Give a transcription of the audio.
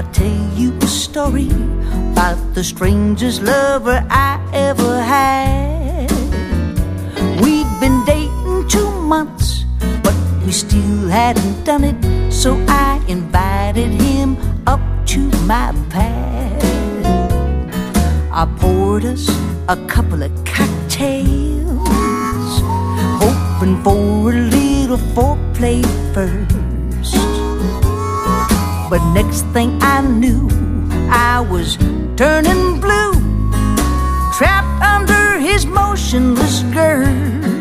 I tell you a story about the strangest lover I ever had. We'd been dating 2 months, but we still hadn't done it, so I invited him up to my pad. I poured us a couple of cocktails, hoping for a little foreplay first. But next thing I knew, I was turning blue, trapped under his motionless girth.